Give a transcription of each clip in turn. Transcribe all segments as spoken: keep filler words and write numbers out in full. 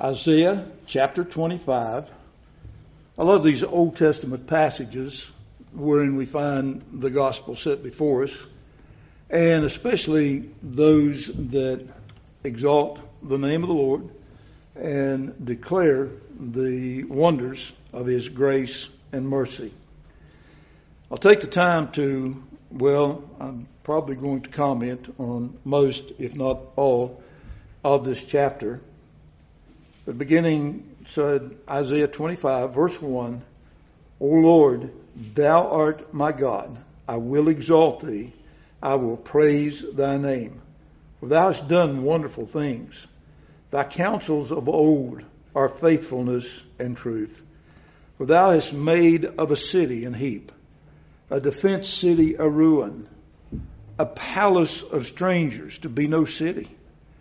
Isaiah chapter twenty-five. I love these Old Testament passages wherein we find the gospel set before us, and especially those that exalt the name of the Lord and declare the wonders of His grace and mercy. I'll take the time to, well, I'm probably going to comment on most, if not all, of this chapter. The beginning said, Isaiah twenty-five, verse one, O Lord, Thou art my God. I will exalt Thee. I will praise Thy name. For Thou hast done wonderful things. Thy counsels of old are faithfulness and truth. For Thou hast made of a city an heap, a defense city a ruin, a palace of strangers to be no city.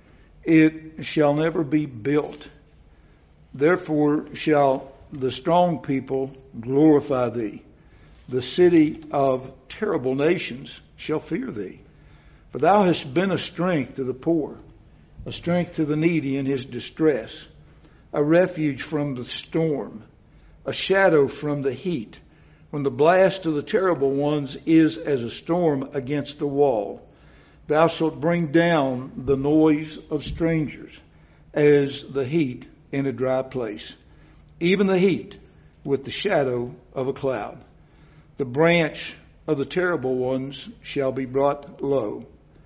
It shall never be built. Therefore shall the strong people glorify Thee. The city of terrible nations shall fear Thee. For Thou hast been a strength to the poor, a strength to the needy in his distress, a refuge from the storm, a shadow from the heat, when the blast of the terrible ones is as a storm against a wall. Thou shalt bring down the noise of strangers as the heat in a dry place, even the heat with the shadow of a cloud. The branch of the terrible ones shall be brought low.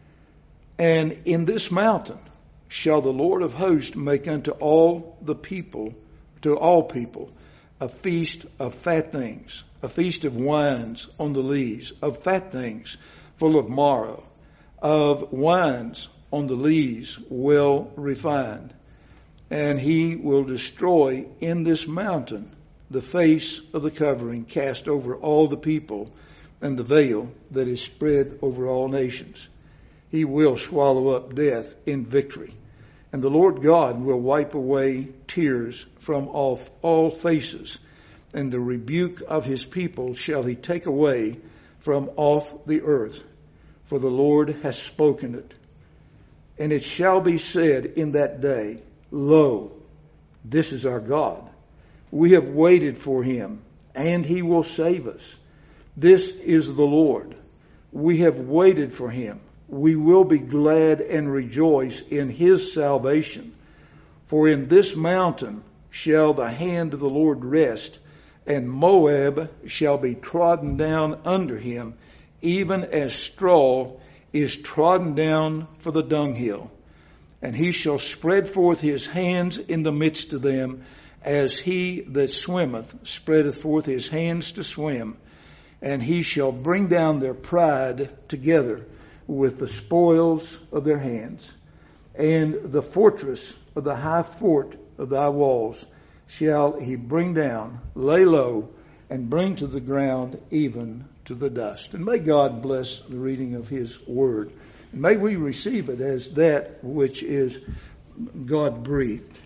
And in this mountain shall the Lord of hosts make unto all the people, to all people, a feast of fat things, a feast of wines on the lees, of fat things full of marrow, of wines on the lees well refined. And He will destroy in this mountain the face of the covering cast over all the people, and the veil that is spread over all nations. He will swallow up death in victory. And the Lord God will wipe away tears from off all faces, and the rebuke of His people shall He take away from off the earth. For the Lord has spoken it. And it shall be said in that day, Lo, this is our God. We have waited for Him, and He will save us. This is the Lord. We have waited for Him. We will be glad and rejoice in His salvation. For in this mountain shall the hand of the Lord rest, and Moab shall be trodden down under Him, even as straw is trodden down for the dunghill. And He shall spread forth His hands in the midst of them, as he that swimmeth spreadeth forth his hands to swim. And He shall bring down their pride together with the spoils of their hands. And the fortress of the high fort of thy walls shall He bring down, lay low, and bring to the ground even to the dust. And may God bless the reading of His word. And may we receive it as that which is God-breathed.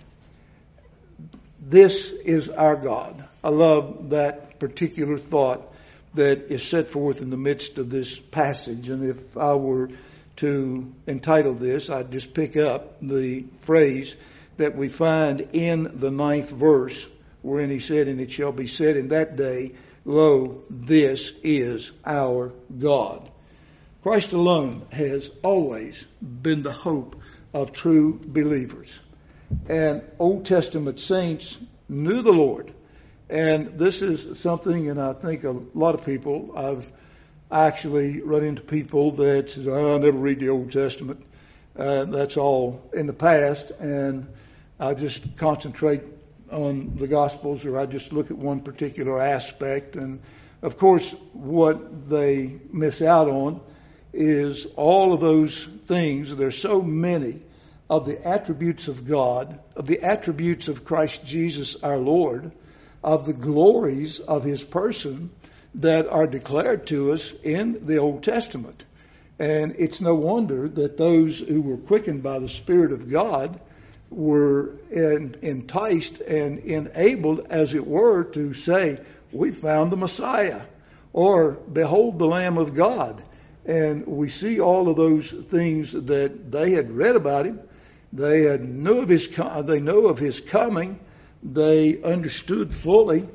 This is our God. I love that particular thought that is set forth in the midst of this passage. And if I were to entitle this, I'd just pick up the phrase that we find in the ninth verse, wherein He said, And it shall be said in that day, Lo, this is our God. Christ alone has always been the hope of true believers. And Old Testament saints knew the Lord. And this is something, and I think a lot of people, I've actually run into people that say, oh, I never read the Old Testament. Uh, that's all in the past. And I just concentrate on the Gospels, or I just look at one particular aspect. And of course, what they miss out on is all of those things. There's so many of the attributes of God, of the attributes of Christ Jesus our Lord, of the glories of His person that are declared to us in the Old Testament. And it's no wonder that those who were quickened by the Spirit of God were enticed and enabled, as it were, to say, we found the Messiah, or behold the Lamb of God. And we see all of those things that they had read about Him, They had knew of his, they know of his coming. They understood fully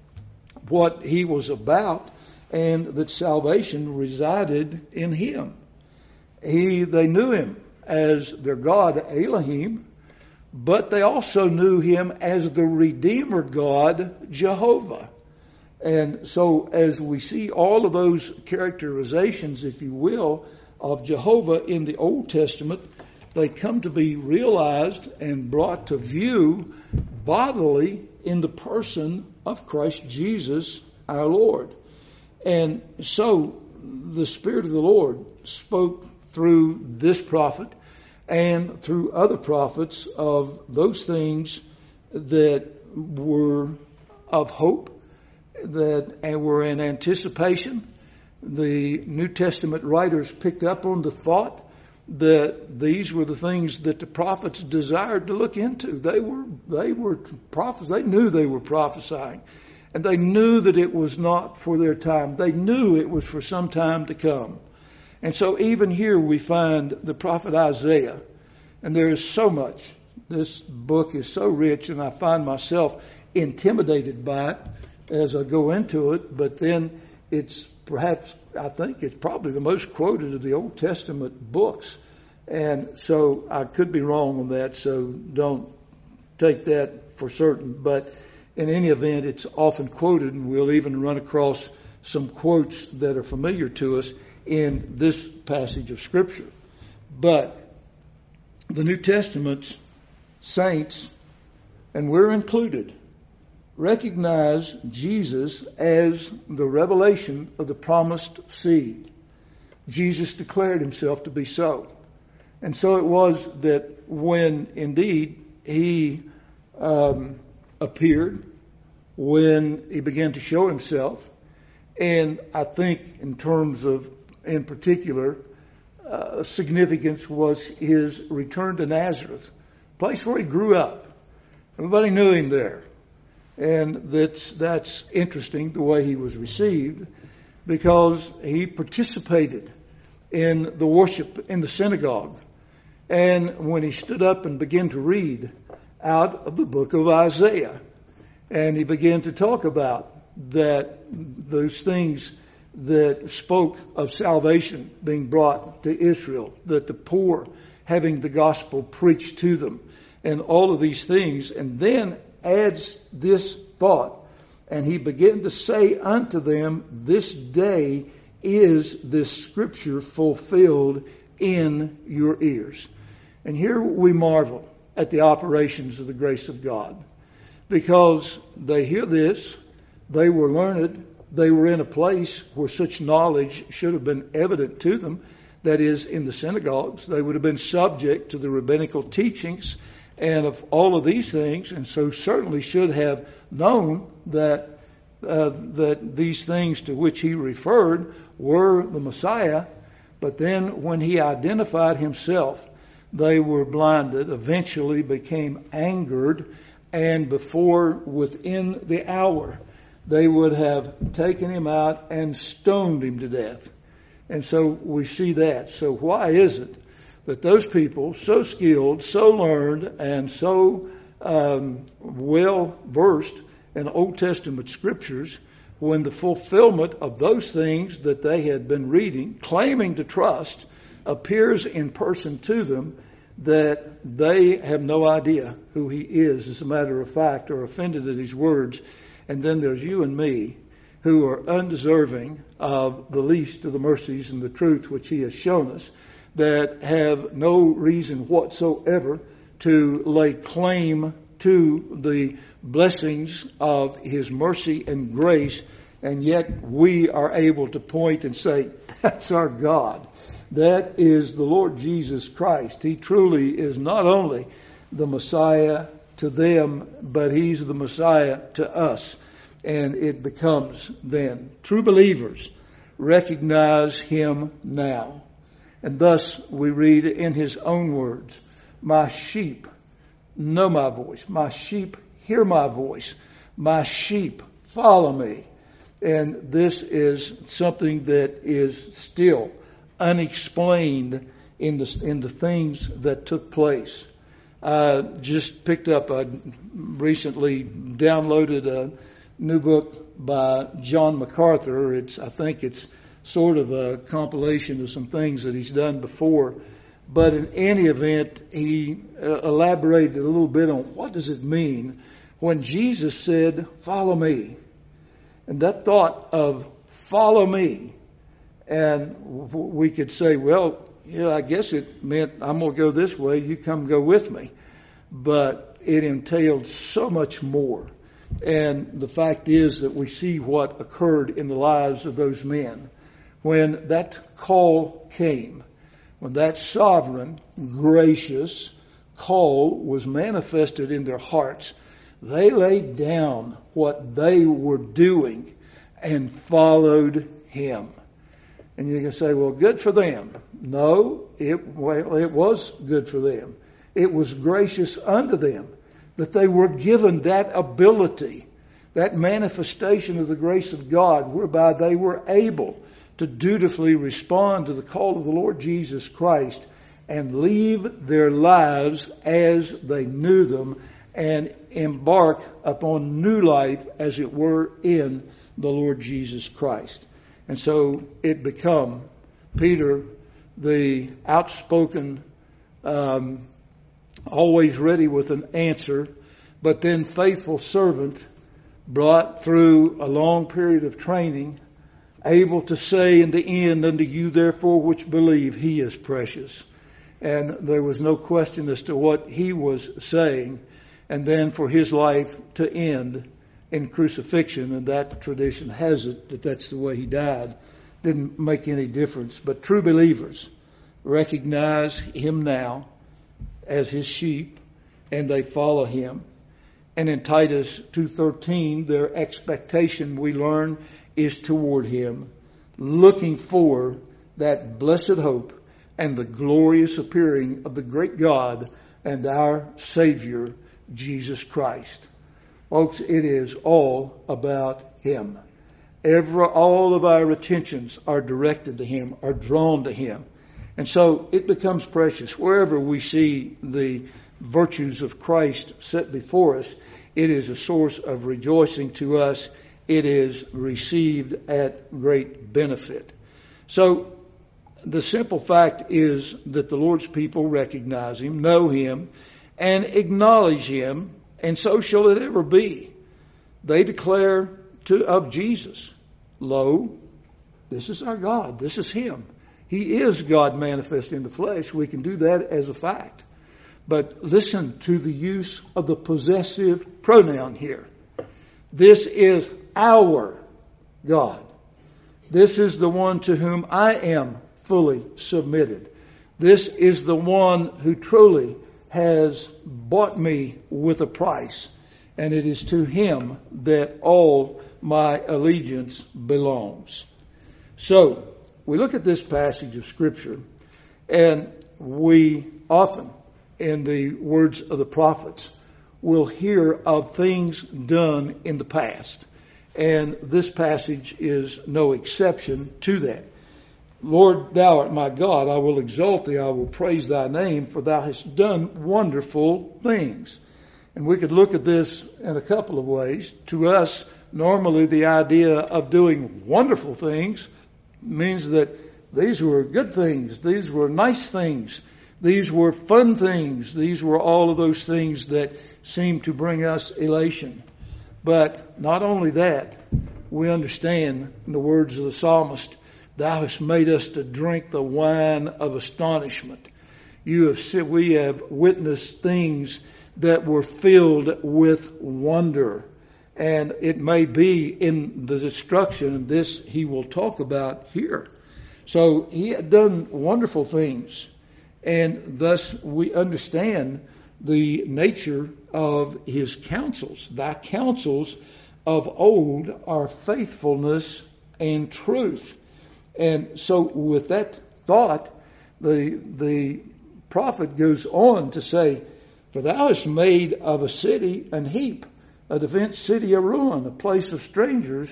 what he was about, and that salvation resided in him. He, they knew him as their God, Elohim, but they also knew him as the Redeemer God, Jehovah. And so as we see all of those characterizations, if you will, of Jehovah in the Old Testament, they come to be realized and brought to view bodily in the person of Christ Jesus our Lord. And so the Spirit of the Lord spoke through this prophet and through other prophets of those things that were of hope, that and were in anticipation. The New Testament writers picked up on the thought that these were the things that the prophets desired to look into. They were they were prophets. They knew they were prophesying, and they knew that it was not for their time. They knew it was for some time to come. And so even here we find the prophet Isaiah, and there is so much. This book is so rich, and I find myself intimidated by it as I go into it. But then it's perhaps, I think it's probably the most quoted of the Old Testament books. And so I could be wrong on that, so don't take that for certain. But in any event, it's often quoted, and we'll even run across some quotes that are familiar to us in this passage of Scripture. But the New Testament's saints, and we're included, recognize Jesus as the revelation of the promised seed. Jesus declared himself to be so. And so it was that when indeed he um, appeared, when he began to show himself, and I think in terms of, in particular, uh, significance was his return to Nazareth, place where he grew up. Everybody knew him there. And that's, that's interesting, the way he was received, because he participated in the worship in the synagogue. And when he stood up and began to read out of the book of Isaiah, and he began to talk about that, those things that spoke of salvation being brought to Israel, that the poor having the gospel preached to them, and all of these things, and then adds this thought, and he began to say unto them, this day is this scripture fulfilled in your ears. And here we marvel at the operations of the grace of God, because they hear this, they were learned, they were in a place where such knowledge should have been evident to them, that is, in the synagogues. They would have been subject to the rabbinical teachings and of all of these things, and so certainly should have known that uh, that these things to which he referred were the Messiah. But then when he identified himself, they were blinded, eventually became angered, and before within the hour they would have taken him out and stoned him to death. And so we see that. So why is it that those people, so skilled, so learned, and so um, well versed in Old Testament scriptures, when the fulfillment of those things that they had been reading, claiming to trust, appears in person to them, that they have no idea who he is, as a matter of fact, are offended at his words. And then there's you and me, who are undeserving of the least of the mercies and the truth which he has shown us, that have no reason whatsoever to lay claim to the blessings of his mercy and grace, and yet we are able to point and say, that's our God. That is the Lord Jesus Christ. He truly is not only the Messiah to them, but he's the Messiah to us. And it becomes then, true believers recognize him now. And thus we read in his own words, my sheep know my voice. My sheep hear my voice. My sheep follow me. And this is something that is still unexplained in the, in the things that took place. I just picked up, I recently downloaded a new book by John MacArthur. It's, I think it's sort of a compilation of some things that he's done before. But in any event, he uh, elaborated a little bit on what does it mean when Jesus said, "Follow me." And that thought of follow me. And we could say, well, yeah, I guess it meant I'm going to go this way, you come go with me. But it entailed so much more. And the fact is that we see what occurred in the lives of those men. When that call came, when that sovereign, gracious call was manifested in their hearts, they laid down what they were doing and followed him. And you can say, well, good for them. No, it, well, it was good for them. It was gracious unto them that they were given that ability, that manifestation of the grace of God, whereby they were able to dutifully respond to the call of the Lord Jesus Christ and leave their lives as they knew them and embark upon new life, as it were, in the Lord Jesus Christ. And so it become Peter, the outspoken, um, always ready with an answer, but then faithful servant, brought through a long period of training, able to say in the end, unto you therefore which believe, he is precious. And there was no question as to what he was saying. And then for his life to end in crucifixion, and that tradition has it that that's the way he died, didn't make any difference. But true believers recognize him now as his sheep, and they follow him. And in Titus two thirteen, their expectation, we learn, is toward him, looking for that blessed hope and the glorious appearing of the great God and our Savior, Jesus Christ. Folks, it is all about him. Every, all of our attentions are directed to him, are drawn to him. And so it becomes precious. Wherever we see the virtues of Christ set before us, it is a source of rejoicing to us. It is received at great benefit. So the simple fact is that the Lord's people recognize him, know him, and acknowledge him, and so shall it ever be. They declare to of Jesus, lo, this is our God, this is him. He is God manifest in the flesh. We can do that as a fact. But listen to the use of the possessive pronoun here. This is our God. This is the one to whom I am fully submitted. This is the one who truly has bought me with a price, and it is to him that all my allegiance belongs. So, we look at this passage of Scripture, and we often, in the words of the prophets, will hear of things done in the past. And this passage is no exception to that. Lord, thou art my God, I will exalt thee, I will praise thy name, for thou hast done wonderful things. And we could look at this in a couple of ways. To us, normally the idea of doing wonderful things means that these were good things, these were nice things, these were fun things, these were all of those things that seem to bring us elation. But not only that, we understand in the words of the psalmist, thou hast made us to drink the wine of astonishment. You have said we have witnessed things that were filled with wonder. And it may be in the destruction, and this he will talk about here. So he had done wonderful things. And thus we understand the nature of his counsels. Thy counsels of old are faithfulness and truth. And so with that thought, the the prophet goes on to say, for thou hast made of a city an heap, a defenced city a ruin, a place of strangers,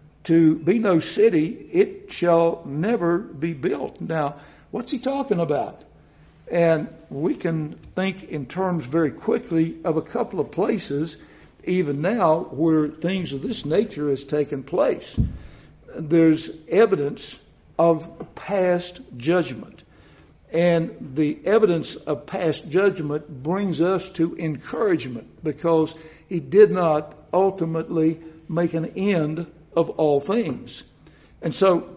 to be no city, it shall never be built. Now, what's he talking about? And we can think in terms very quickly of a couple of places, even now, where things of this nature has taken place. There's evidence of past judgment. And the evidence of past judgment brings us to encouragement, because he did not ultimately make an end of all things. And so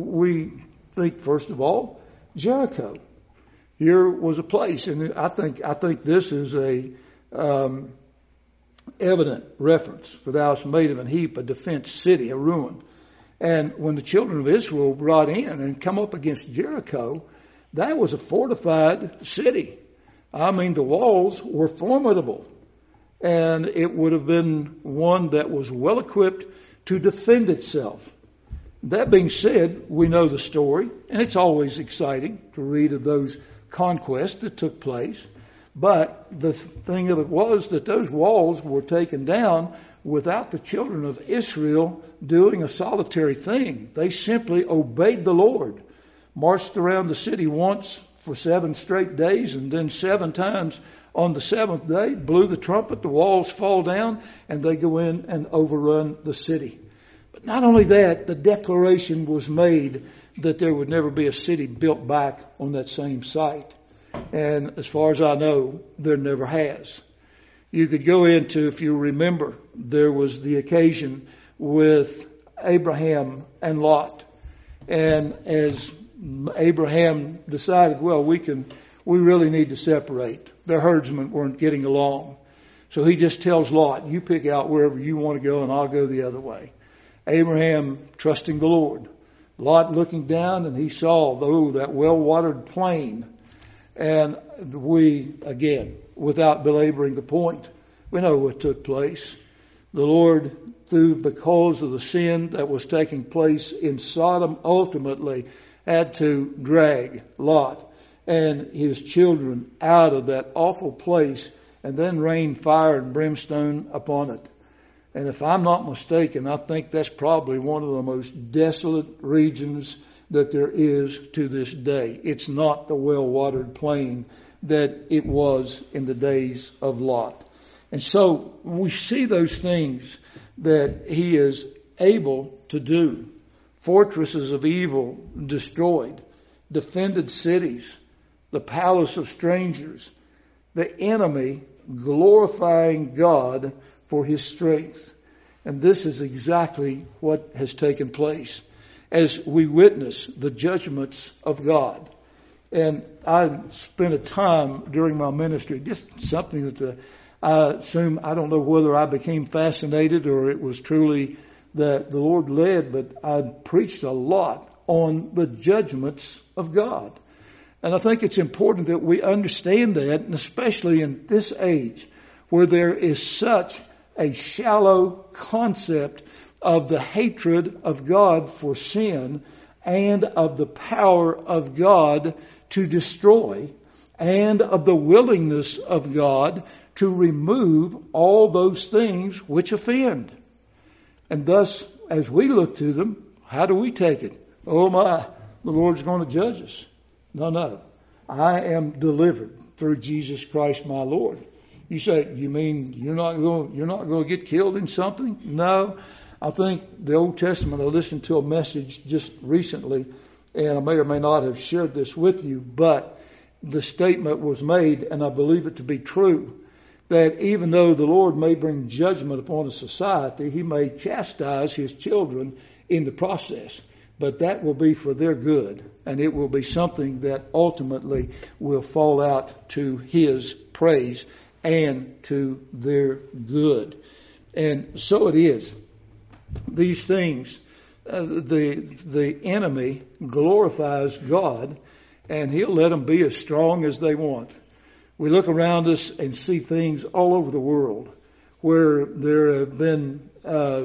we think, first of all, Jericho. Here was a place, and I think I think this is a um, evident reference. For thou hast made of an heap a defense city, a ruin. And when the children of Israel brought in and come up against Jericho, that was a fortified city. I mean, the walls were formidable. And it would have been one that was well equipped to defend itself. That being said, we know the story, and it's always exciting to read of those conquests that took place. But the thing of it was that those walls were taken down without the children of Israel doing a solitary thing. They simply obeyed the Lord, marched around the city once for seven straight days, and then seven times on the seventh day, blew the trumpet, the walls fall down, and they go in and overrun the city. But not only that, the declaration was made that there would never be a city built back on that same site. And as far as I know, there never has. You could go into, if you remember, there was the occasion with Abraham and Lot. And as Abraham decided, well, we can, we really need to separate. Their herdsmen weren't getting along. So he just tells Lot, you pick out wherever you want to go and I'll go the other way. Abraham trusting the Lord. Lot looking down, and he saw, oh, that well-watered plain. And we, again, without belaboring the point, we know what took place. The Lord, through because of the sin that was taking place in Sodom, ultimately had to drag Lot and his children out of that awful place and then rain fire and brimstone upon it. And if I'm not mistaken, I think that's probably one of the most desolate regions that there is to this day. It's not the well-watered plain that it was in the days of Lot. And so we see those things that he is able to do. Fortresses of evil destroyed, defended cities, the palace of strangers, the enemy glorifying God for his strength. And this is exactly what has taken place as we witness the judgments of God. And I spent a time during my ministry, just something that the, I assume, I don't know whether I became fascinated or it was truly that the Lord led, but I preached a lot on the judgments of God. And I think it's important that we understand that, and especially in this age where there is such a shallow concept of the hatred of God for sin and of the power of God to destroy and of the willingness of God to remove all those things which offend. And thus, as we look to them, how do we take it? Oh my, the Lord's going to judge us. No, no. I am delivered through Jesus Christ my Lord. You say, you mean you're not going, you're not going to get killed in something? No. I think the Old Testament, I listened to a message just recently, and I may or may not have shared this with you, but the statement was made, and I believe it to be true, that even though the Lord may bring judgment upon a society, he may chastise his children in the process. But that will be for their good, and it will be something that ultimately will fall out to his praise and to their good. And so it is. These things, uh, the the enemy glorifies God, and he'll let them be as strong as they want. We look around us and see things all over the world where there have been uh,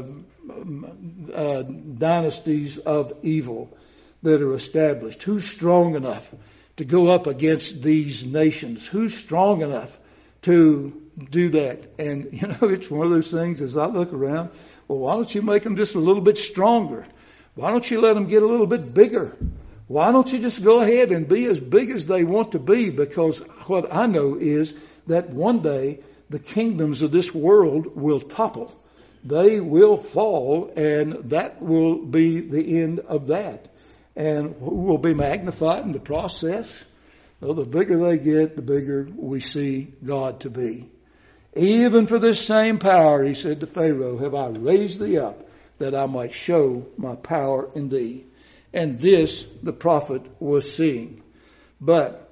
uh, dynasties of evil that are established. Who's strong enough to go up against these nations? Who's strong enough to do that? And, you know, it's one of those things as I look around, well, why don't you make them just a little bit stronger? Why don't you let them get a little bit bigger? Why don't you just go ahead and be as big as they want to be? Because what I know is that one day the kingdoms of this world will topple. They will fall, and that will be the end of that. And will be magnified in the process. Well, the bigger they get, the bigger we see God to be. Even for this same power, he said to Pharaoh, have I raised thee up, that I might show my power in thee. And this the prophet was seeing. But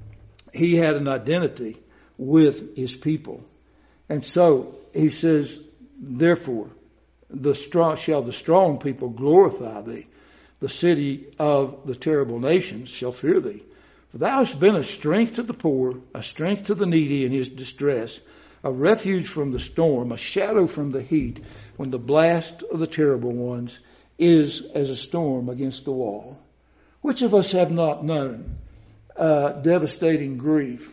he had an identity with his people. And so he says, therefore, the strong, shall the strong people glorify thee. The city of the terrible nations shall fear thee. For thou hast been a strength to the poor, a strength to the needy in his distress, a refuge from the storm, a shadow from the heat, when the blast of the terrible ones is as a storm against the wall. Which of us have not known uh, devastating grief,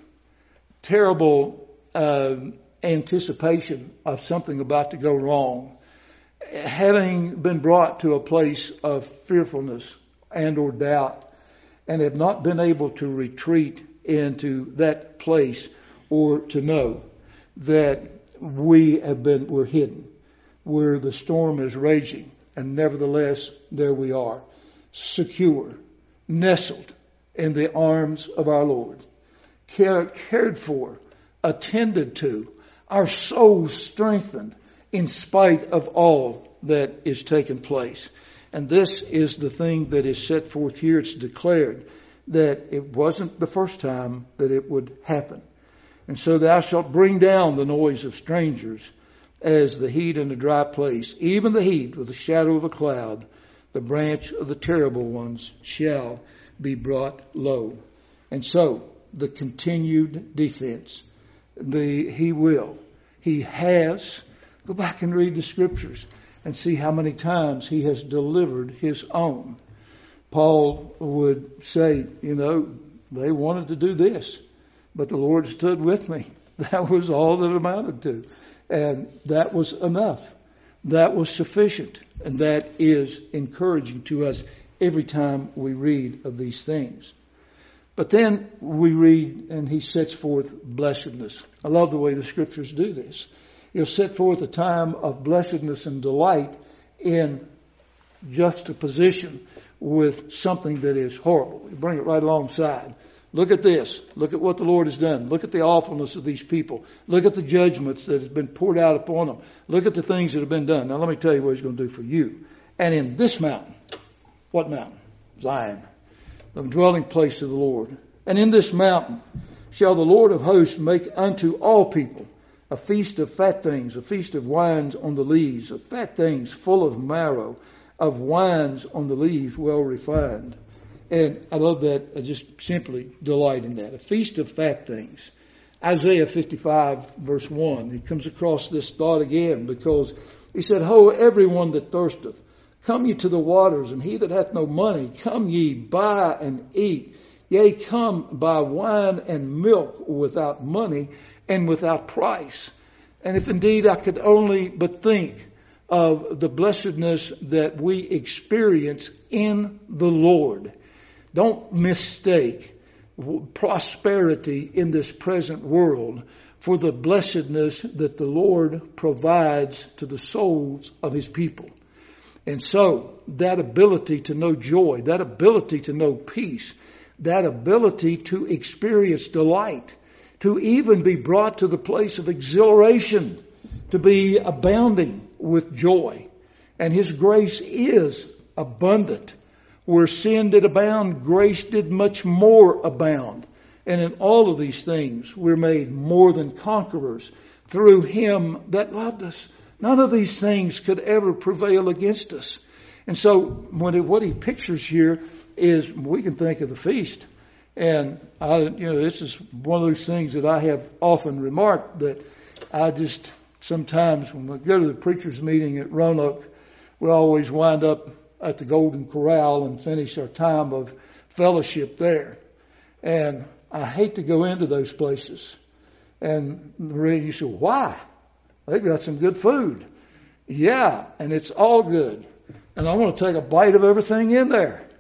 terrible uh, anticipation of something about to go wrong, having been brought to a place of fearfulness and or doubt, and have not been able to retreat into that place or to know that we have been, we're hidden, where the storm is raging, and nevertheless there we are, secure, nestled in the arms of our Lord, cared, cared for, attended to, our souls strengthened in spite of all that is taking place. And this is the thing that is set forth here. It's declared that it wasn't the first time that it would happen. And so thou shalt bring down the noise of strangers as the heat in a dry place, even the heat with the shadow of a cloud. The branch of the terrible ones shall be brought low. And so the continued defense, the he will, he has. Go back and read the scriptures and see how many times he has delivered his own. Paul would say, you know, they wanted to do this, but the Lord stood with me. That was all that amounted to. And that was enough. That was sufficient. And that is encouraging to us every time we read of these things. But then we read, and he sets forth blessedness. I love the way the scriptures do this. He'll set forth a time of blessedness and delight in juxtaposition with something that is horrible. You bring it right alongside. Look at this. Look at what the Lord has done. Look at the awfulness of these people. Look at the judgments that has been poured out upon them. Look at the things that have been done. Now let me tell you what he's going to do for you. And in this mountain, what mountain? Zion, the dwelling place of the Lord. And in this mountain shall the Lord of hosts make unto all people a feast of fat things, a feast of wines on the lees, of fat things full of marrow, of wines on the lees well refined. And I love that. I just simply delight in that. A feast of fat things. Isaiah fifty-five verse one. He comes across this thought again because he said, Ho, everyone that thirsteth, come ye to the waters, and he that hath no money, come ye, buy and eat. Yea, come buy wine and milk without money and without price. And if indeed I could only but think of the blessedness that we experience in the Lord. Don't mistake prosperity in this present world for the blessedness that the Lord provides to the souls of his people. And so that ability to know joy, that ability to know peace, that ability to experience delight, to even be brought to the place of exhilaration, to be abounding with joy. And his grace is abundant. Where sin did abound, grace did much more abound. And in all of these things, we're made more than conquerors through him that loved us. None of these things could ever prevail against us. And so when it, what he pictures here is we can think of the feast. And I, you know, this is one of those things that I have often remarked that I just sometimes when we go to the preacher's meeting at Roanoke, we always wind up at the Golden Corral and finish our time of fellowship there. And I hate to go into those places. And you say, why? They've got some good food. Yeah, and it's all good. And I want to take a bite of everything in there.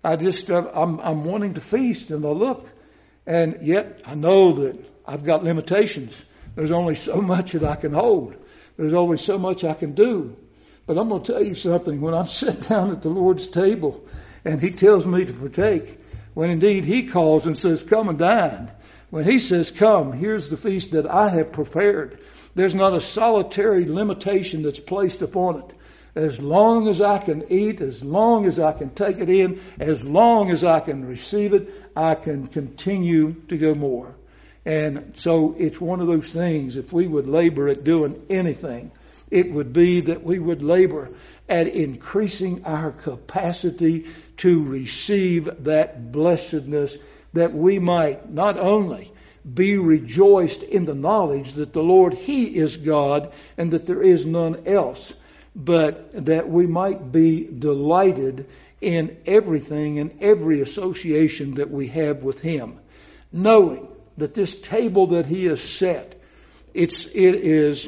I just, uh, I'm, I'm wanting to feast, and I look, and yet I know that I've got limitations. There's only so much that I can hold. There's only so much I can do. But I'm going to tell you something. When I'm sitting down at the Lord's table and He tells me to partake, when indeed He calls and says, come and dine. When He says, come, here's the feast that I have prepared. There's not a solitary limitation that's placed upon it. As long as I can eat, as long as I can take it in, as long as I can receive it, I can continue to go more. And so it's one of those things, if we would labor at doing anything, it would be that we would labor at increasing our capacity to receive that blessedness, that we might not only be rejoiced in the knowledge that the Lord, He is God and that there is none else, but that we might be delighted in everything and every association that we have with Him, knowing that this table that He has set, it's, it is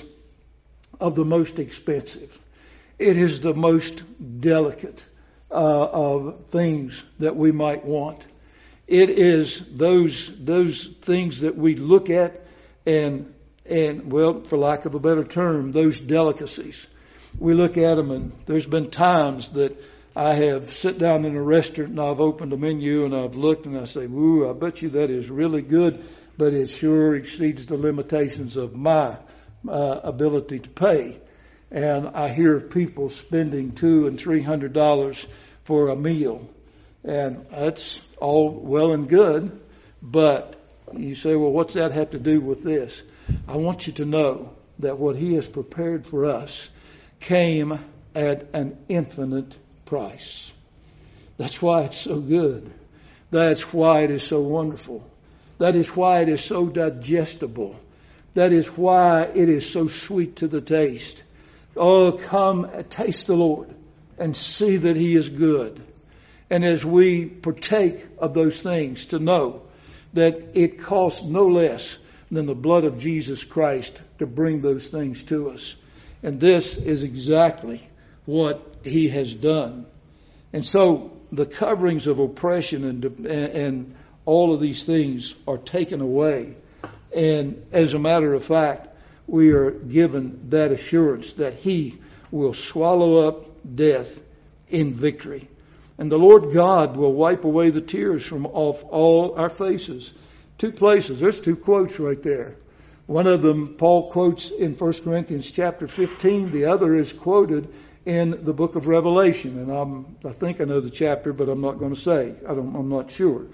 of the most expensive. It is the most delicate uh, of things that we might want. It is those those things that we look at and and well, for lack of a better term, those delicacies. We look at them, and there's been times that I have sat down in a restaurant and I've opened a menu and I've looked and I say, "Ooh, I bet you that is really good, but it sure exceeds the limitations of my uh, ability to pay." And I hear people spending two and three hundred dollars for a meal, and that's all well and good. But you say, "Well, what's that have to do with this?" I want you to know that what He has prepared for us came at an infinite price. That's why it's so good. That's why it is so wonderful. That is why it is so digestible. That is why it is so sweet to the taste. Oh, come, taste the Lord and see that He is good. And as we partake of those things, to know that it costs no less than the blood of Jesus Christ to bring those things to us. And this is exactly what He has done. And so the coverings of oppression and, and all of these things are taken away. And as a matter of fact, we are given that assurance that He will swallow up death in victory. And the Lord God will wipe away the tears from off all our faces. Two places. There's two quotes right there. One of them Paul quotes in First Corinthians chapter fifteen. The other is quoted in the book of Revelation. And I'm, I think I know the chapter, but I'm not going to say. I don't, I'm not sure.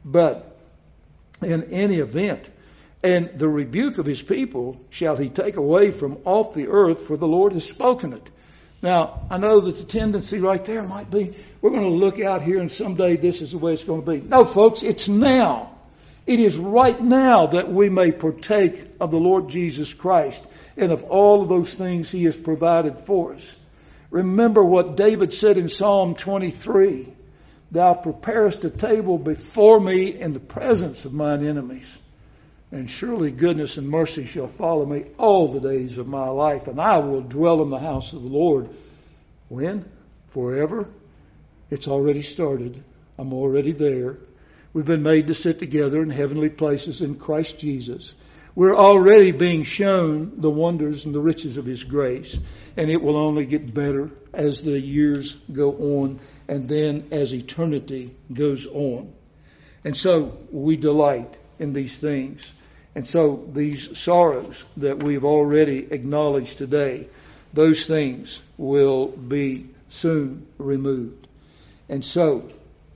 But in any event, and the rebuke of His people shall He take away from off the earth, for the Lord has spoken it. Now, I know that the tendency right there might be, we're going to look out here and someday this is the way it's going to be. No, folks, it's now. It is right now that we may partake of the Lord Jesus Christ and of all of those things He has provided for us. Remember what David said in Psalm twenty-three. Thou preparest a table before me in the presence of mine enemies. And surely goodness and mercy shall follow me all the days of my life. And I will dwell in the house of the Lord. When? Forever? It's already started. I'm already there. We've been made to sit together in heavenly places in Christ Jesus. We're already being shown the wonders and the riches of His grace. And it will only get better as the years go on and then as eternity goes on. And so we delight in these things. And so these sorrows that we've already acknowledged today, those things will be soon removed. And so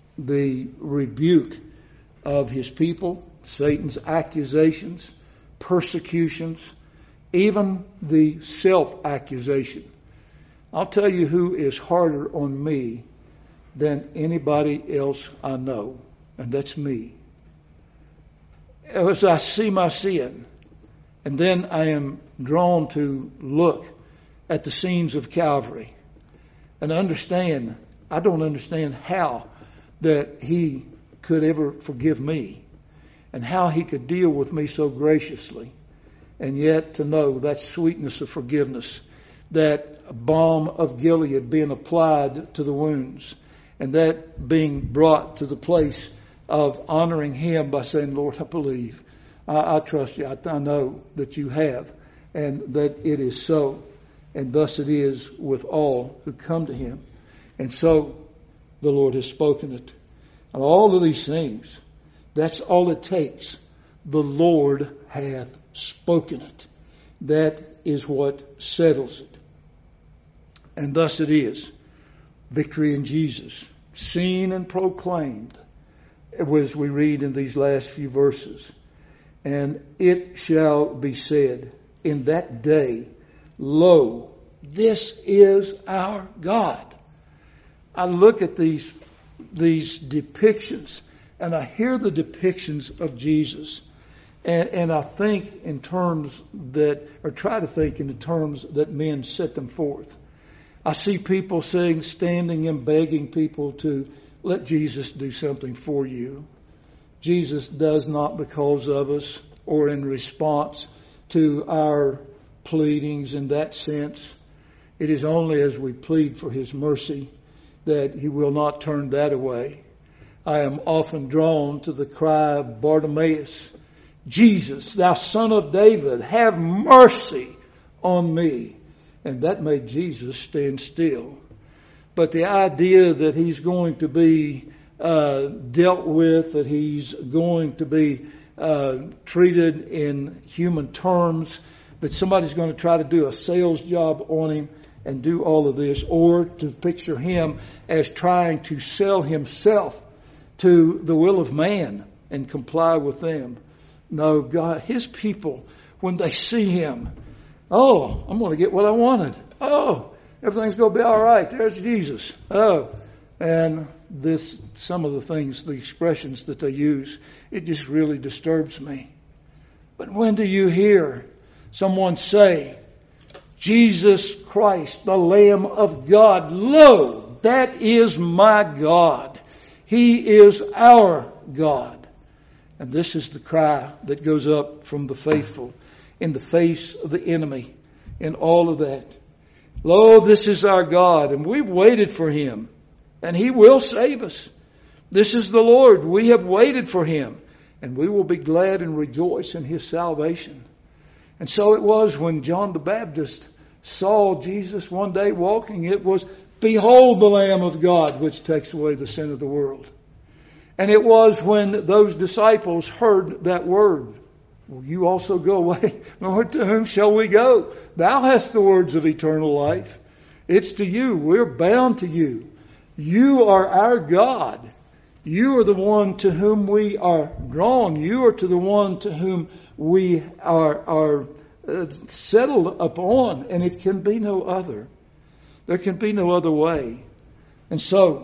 the rebuke of His people, Satan's accusations, persecutions, even the self-accusation. I'll tell you who is harder on me than anybody else I know, and that's me. As I see my sin, and then I am drawn to look at the scenes of Calvary and understand, I don't understand how that He could ever forgive me and how He could deal with me so graciously. And yet to know that sweetness of forgiveness, that balm of Gilead being applied to the wounds, And that being brought to the place of honoring Him by saying, Lord, I believe. I, I trust you. I, I know that you have. And that it is so. And thus it is with all who come to Him. And so the Lord has spoken it. And all of these things, that's all it takes. The Lord hath spoken it. That is what settles it. And thus it is. Victory in Jesus. Seen and proclaimed. As we read in these last few verses. And it shall be said in that day, lo, this is our God. I look at these, these depictions and I hear the depictions of Jesus. And, and I think in terms that, or try to think in the terms that men set them forth. I see people saying, standing and begging people to let Jesus do something for you. Jesus does not because of us or in response to our pleadings in that sense. It is only as we plead for His mercy that He will not turn that away. I am often drawn to the cry of Bartimaeus, Jesus, thou son of David, have mercy on me. And that made Jesus stand still. But the idea that He's going to be uh, dealt with, that He's going to be uh, treated in human terms, that somebody's going to try to do a sales job on Him and do all of this, or to picture Him as trying to sell Himself to the will of man and comply with them. No, God, His people, when they see Him, oh, I'm going to get what I wanted. Oh, everything's going to be all right. There's Jesus. Oh, and this, some of the things, the expressions that they use, it just really disturbs me. But when do you hear someone say, Jesus Christ, the Lamb of God, lo, that is my God. He is our God. And this is the cry that goes up from the faithful in the face of the enemy in all of that. Lo, this is our God, and we've waited for Him, and He will save us. This is the Lord. We have waited for Him, and we will be glad and rejoice in His salvation. And so it was when John the Baptist saw Jesus one day walking, it was, behold the Lamb of God, which takes away the sin of the world. And it was when those disciples heard that word, will you also go away? Lord, to whom shall we go? Thou hast the words of eternal life. It's to you. We're bound to you. You are our God. You are the one to whom we are drawn. You are to the one to whom we are, are uh, settled upon. And it can be no other. There can be no other way. And so,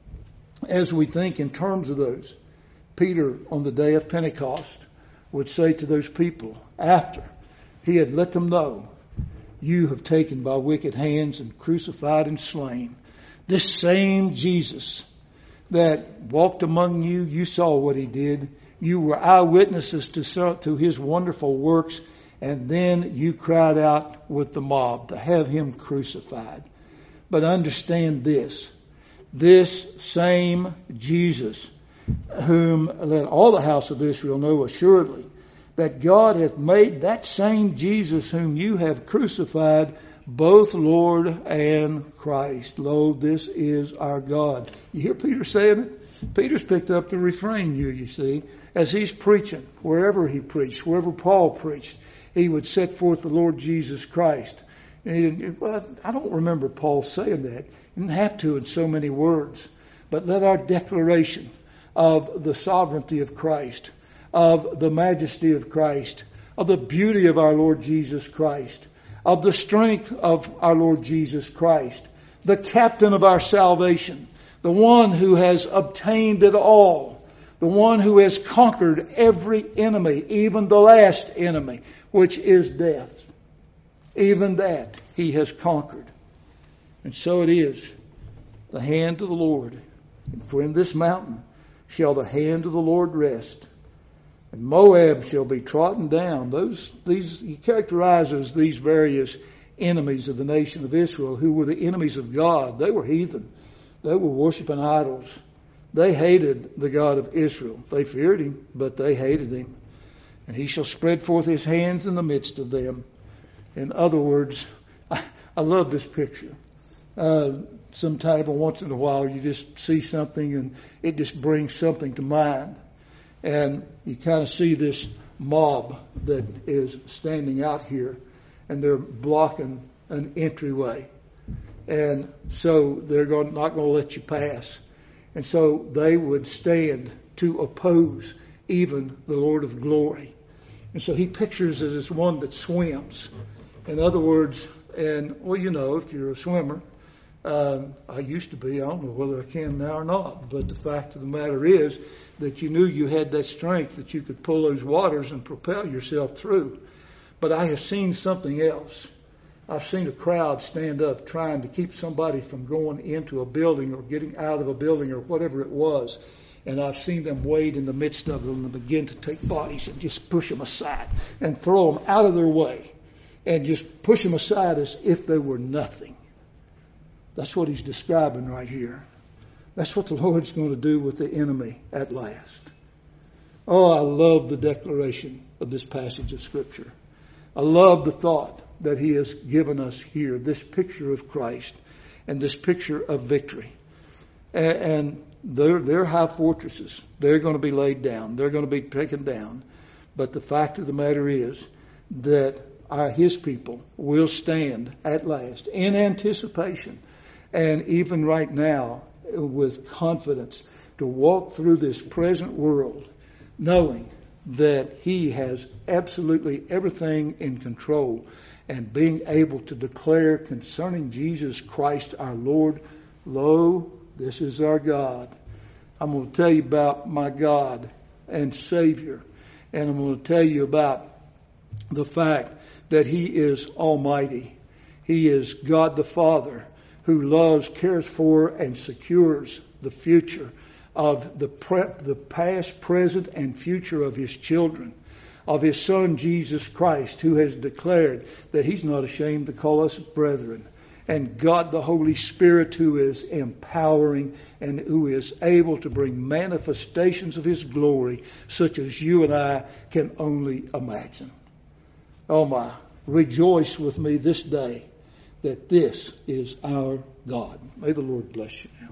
as we think in terms of those, Peter on the day of Pentecost would say to those people, after he had let them know, you have taken by wicked hands and crucified and slain this same Jesus that walked among you. You saw what He did. You were eyewitnesses to, to His wonderful works. And then you cried out with the mob to have Him crucified. But understand this. This same Jesus, whom let all the house of Israel know assuredly, that God hath made that same Jesus whom you have crucified, both Lord and Christ. Lo, this is our God. You hear Peter saying it? Peter's picked up the refrain, you, you see, as he's preaching, wherever he preached, wherever Paul preached, he would set forth the Lord Jesus Christ. And, well, I don't remember Paul saying that. He didn't have to in so many words. But let our declaration of the sovereignty of Christ, of the majesty of Christ, of the beauty of our Lord Jesus Christ, of the strength of our Lord Jesus Christ, the captain of our salvation, the one who has obtained it all, the one who has conquered every enemy, even the last enemy, which is death. Even that He has conquered. And so it is. The hand of the Lord. For in this mountain shall the hand of the Lord rest. And Moab shall be trodden down. Those, these, he characterizes these various enemies of the nation of Israel who were the enemies of God. They were heathen. They were worshiping idols. They hated the God of Israel. They feared him, but they hated him. And he shall spread forth his hands in the midst of them. In other words, I, I love this picture. Uh, sometime once in a while you just see something and it just brings something to mind. And you kind of see this mob that is standing out here, and they're blocking an entryway. And so they're going, not going to let you pass. And so they would stand to oppose even the Lord of glory. And so he pictures it as one that swims. In other words, and well, you know, if you're a swimmer, um, I used to be, I don't know whether I can now or not, but the fact of the matter is that you knew you had that strength that you could pull those waters and propel yourself through. But I have seen something else. I've seen a crowd stand up trying to keep somebody from going into a building or getting out of a building or whatever it was. And I've seen them wade in the midst of them and begin to take bodies and just push them aside and throw them out of their way and just push them aside as if they were nothing. That's what he's describing right here. That's what the Lord's going to do with the enemy at last. Oh, I love the declaration of this passage of Scripture. I love the thought that he has given us here, this picture of Christ and this picture of victory. And, and they're, they're high fortresses. They're going to be laid down. They're going to be taken down. But the fact of the matter is that our, his people will stand at last in anticipation and even right now with confidence to walk through this present world knowing that he has absolutely everything in control, and being able to declare concerning Jesus Christ our Lord, lo, this is our God. I'm going to tell you about my God and Savior, and I'm going to tell you about the fact that he is almighty. He is God the Father who loves, cares for, and secures the future of the pre- the past, present, and future of his children, of his Son Jesus Christ, who has declared that he's not ashamed to call us brethren, and God the Holy Spirit, who is empowering and who is able to bring manifestations of his glory such as you and I can only imagine. Oh my, rejoice with me this day that this is our God. May the Lord bless you now.